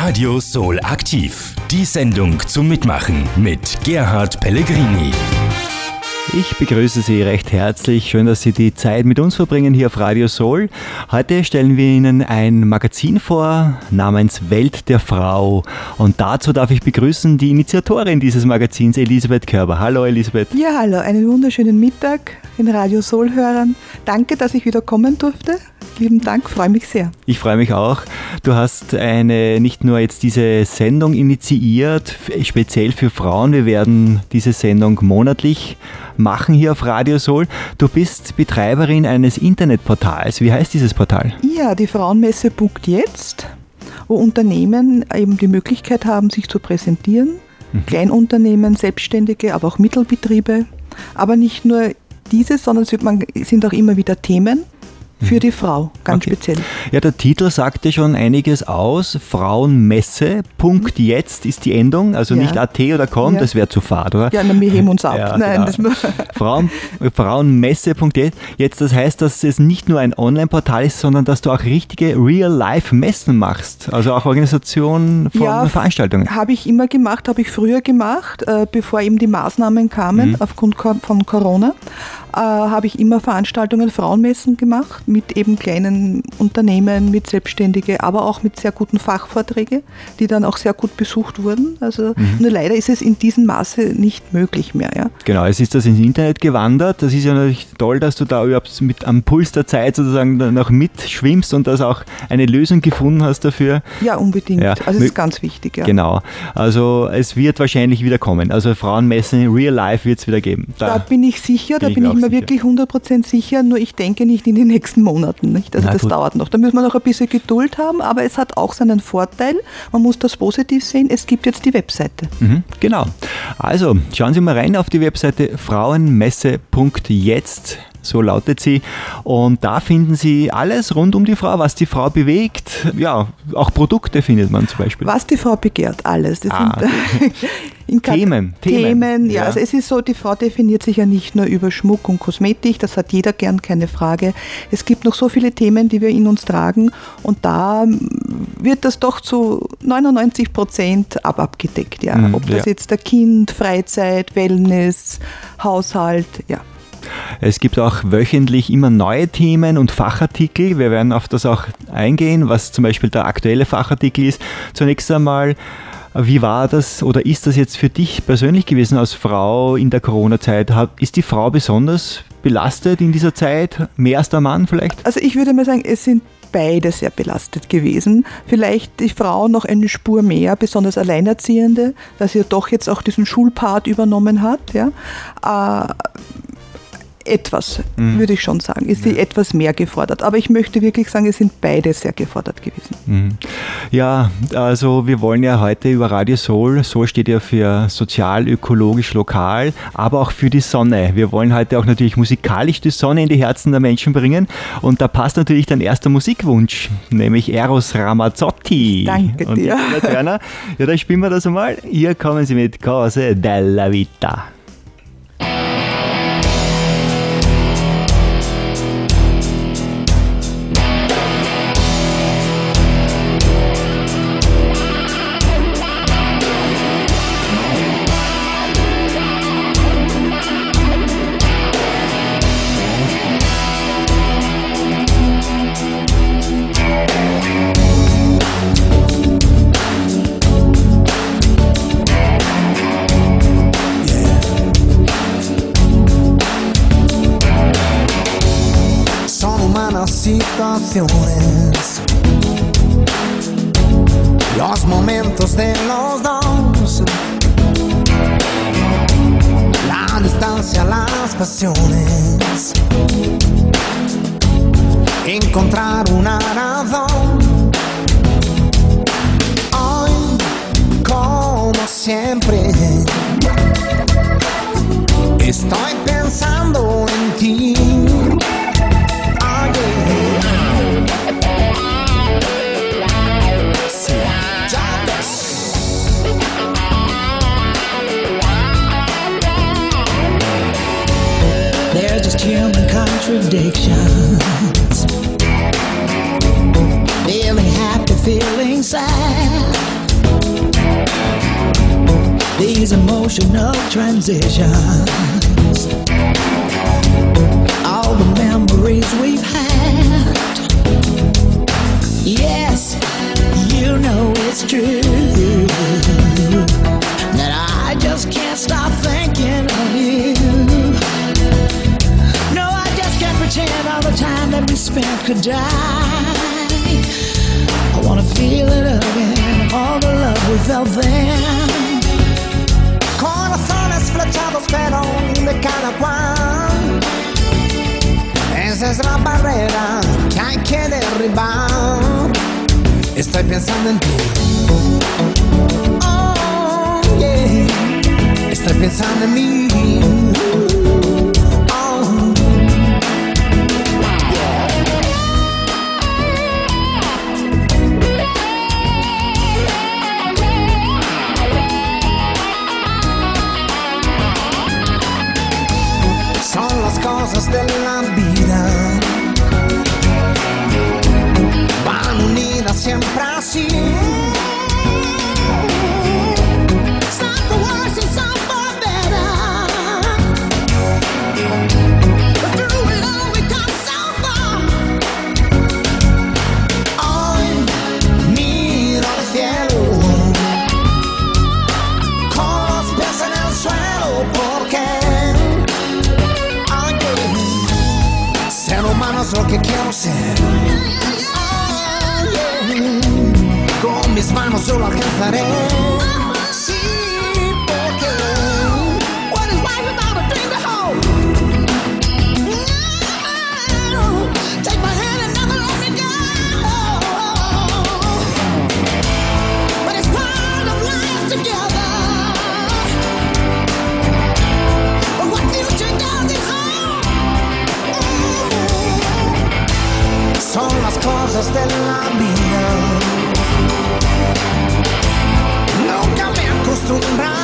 Radio Soul aktiv. Die Sendung zum Mitmachen mit Gerhard Pellegrini. Ich begrüße Sie recht herzlich. Schön, dass Sie die Zeit mit uns verbringen hier auf Radio Soul. Heute stellen wir Ihnen ein Magazin vor namens Welt der Frau. Und dazu darf ich begrüßen die Initiatorin dieses Magazins, Elisabeth Körber. Hallo Elisabeth. Ja, hallo. Einen wunderschönen Mittag den Radio Soul-Hörern. Danke, dass ich wieder kommen durfte. Lieben Dank, freue mich sehr. Ich freue mich auch. Du hast nicht nur jetzt diese Sendung initiiert, speziell für Frauen. Wir werden diese Sendung monatlich machen hier auf Radio Soul. Du bist Betreiberin eines Internetportals. Wie heißt dieses Portal? Ja, die Frauenmesse.jetzt, wo Unternehmen eben die Möglichkeit haben, sich zu präsentieren. Kleinunternehmen, Selbstständige, aber auch Mittelbetriebe. Aber nicht nur diese, sondern es sind auch immer wieder Themen für die Frau, ganz speziell. Ja, der Titel sagt ja schon einiges aus. Frauenmesse.jetzt ist die Endung, also nicht AT oder com, das wäre zu fad, oder? Ja, wir heben uns ab. Ja, Nein, genau. Frauenmesse.jetzt, das heißt, dass es nicht nur ein Online-Portal ist, sondern dass du auch richtige Real-Life-Messen machst, also auch Organisation von Veranstaltungen. Habe ich immer gemacht, habe ich früher gemacht, bevor eben die Maßnahmen kamen aufgrund von Corona. Habe ich immer Veranstaltungen, Frauenmessen gemacht, mit eben kleinen Unternehmen, mit Selbstständigen, aber auch mit sehr guten Fachvorträgen, die dann auch sehr gut besucht wurden. Also nur leider ist es in diesem Maße nicht möglich mehr. Ja. Genau, es ist das ins Internet gewandert. Das ist ja natürlich toll, dass du da überhaupt am Puls der Zeit sozusagen noch mitschwimmst und dass auch eine Lösung gefunden hast dafür. Ja, unbedingt. Ja. Also es ist ganz wichtig. Ja. Genau. Also es wird wahrscheinlich wieder kommen. Also Frauenmessen, Real Life wird es wieder geben. Da bin ich sicher, da bin ich mir wirklich 100% sicher, nur ich denke nicht in den nächsten Monaten. Nicht? Also das dauert noch. Da müssen wir noch ein bisschen Geduld haben, aber es hat auch seinen Vorteil. Man muss das positiv sehen. Es gibt jetzt die Webseite. Genau. Also schauen Sie mal rein auf die Webseite frauenmesse.jetzt. So lautet sie. Und da finden Sie alles rund um die Frau, was die Frau bewegt. Ja, auch Produkte findet man zum Beispiel. Was die Frau begehrt, alles. Das sind Themen. Ja. Also es ist so, die Frau definiert sich ja nicht nur über Schmuck und Kosmetik, das hat jeder gern, keine Frage. Es gibt noch so viele Themen, die wir in uns tragen und da wird das doch zu 99% abgedeckt. Ja. Ob das jetzt der Kind, Freizeit, Wellness, Haushalt, ja. Es gibt auch wöchentlich immer neue Themen und Fachartikel. Wir werden auf das auch eingehen, was zum Beispiel der aktuelle Fachartikel ist. Zunächst einmal, wie war das oder ist das jetzt für dich persönlich gewesen als Frau in der Corona-Zeit? Ist die Frau besonders belastet in dieser Zeit, mehr als der Mann vielleicht? Also ich würde mal sagen, es sind beide sehr belastet gewesen. Vielleicht die Frau noch eine Spur mehr, besonders Alleinerziehende, dass sie ja doch jetzt auch diesen Schulpart übernommen hat. Ja. Etwas, würde ich schon sagen, ist sie etwas mehr gefordert. Aber ich möchte wirklich sagen, es sind beide sehr gefordert gewesen. Ja, also wir wollen ja heute über Radio Soul, Soul steht ja für sozial, ökologisch, lokal, aber auch für die Sonne. Wir wollen heute auch natürlich musikalisch die Sonne in die Herzen der Menschen bringen und da passt natürlich dein erster Musikwunsch, nämlich Eros Ramazzotti. Danke und dir. Turner. Ja, dann spielen wir das einmal. Hier kommen sie mit Cose della Vita. Situaciones, los momentos de los dos, la distancia, las pasiones, encontrar una razón. Hoy, como siempre, estoy pensando en ti. They're just human contradictions. Feeling happy, feeling sad. these emotional transitions, all the memories we've had. Yes, you know it's true that I just can't stop thinking of you. No, I just can't pretend all the time that we spent could die. I wanna feel it again, all the love we felt then. Corazones flechados pero de cada cual. Esa es la barrera que hay que derribar. Estoy pensando en ti. Oh, yeah. Estoy pensando en mí. Cosas de la vida van unidas siempre así. Some for worse and some for better, but through it all we come so far. Hoy miro al cielo con los pies en el suelo porque ser humano es lo que quiero ser. Oh, yeah. Con mis manos yo lo alcanzaré. Sí, porque what is life without a dream to hold? No, take my hand and never let me go. But it's part of life together. But what future does it hold? Son las cosas de la vida. Nunca me acostumbré